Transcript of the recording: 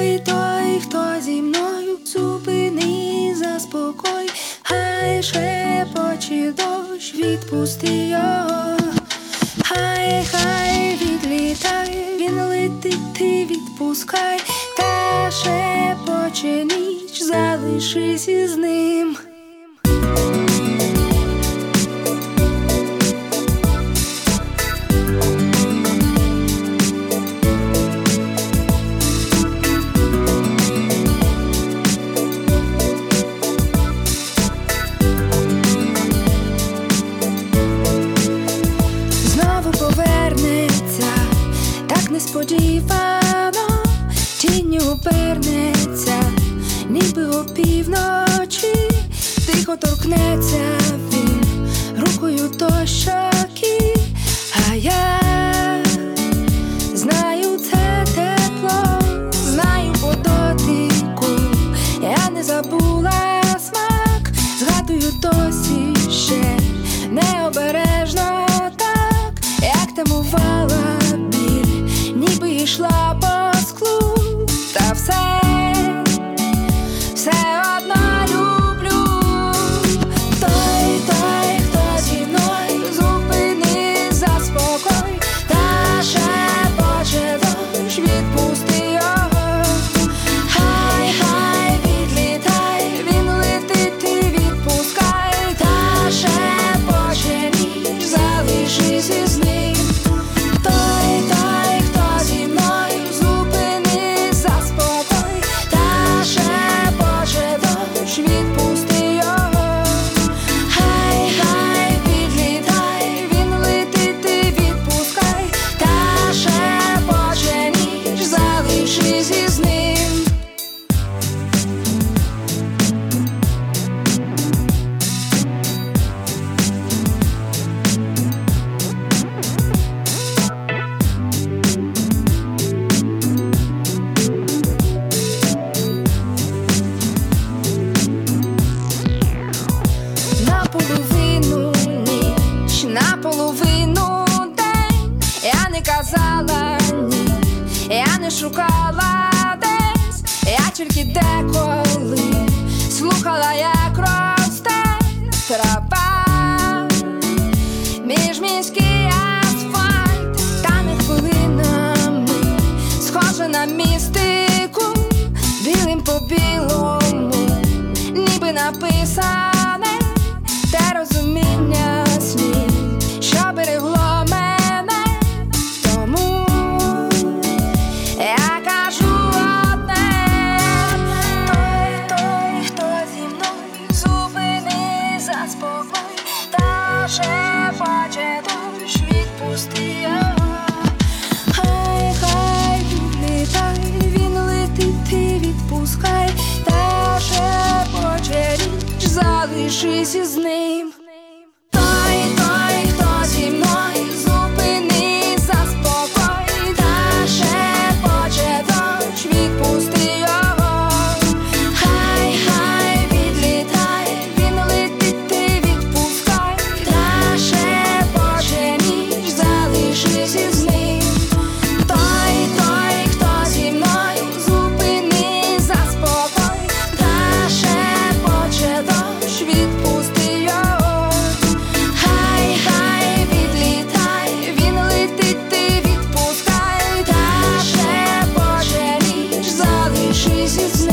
той, хто зі мною, зупини, заспокой, хай шепоче дощ, відпусти його. Хай відлітає, він летить, ти відпускай, та шепоче ніч, залишись із ним. Несподівано тінню обернеться, ніби опівночі, тихо торкнеться він рукою до щоки, а я знаю це тепло, знаю по дотику, я не забула смак, згадую досі ще необережно так, як тамувала, йшла по склу, та все одно люблю. Той, хто зі мною, зупини, заспокой, та шепоче дощ, відпусти його. Хай відлітай, він летить, ти відпускай, та шепоче ніч, залишись із ним. Відпусти його, хай відлітай, він летить, ти відпускай, та шепоче ніч, залишись із ним. Наполовину ніч, наполовину день, я не казала ні, я не шукала десь, я тільки деколи слухала, як росте трава, міжміський асфальт, тане хвилинами, схоже на містику, білим по білому, ніби написане те розуміння слів, що берегло мене, тому я кажу одне. Той, хто зі мною, зупини, заспокой, та шепоче дощ, відпусти його. Хай відлітай, він летить, ти відпускай, та шепоче ніч, залишись із ним. Той, хто зі мною, зупини, заспокой, та шепоче дощ, відпусти його. Хай відлітай, він летить, ти відпускай, та шепоче ніч, залишись із ним. Той, хто зі мною, зупини, заспокой, та шепоче дощ, відпусти його. Хай відлітай, він летить, ти відпускай, та шепоче ніч, залишись із ним.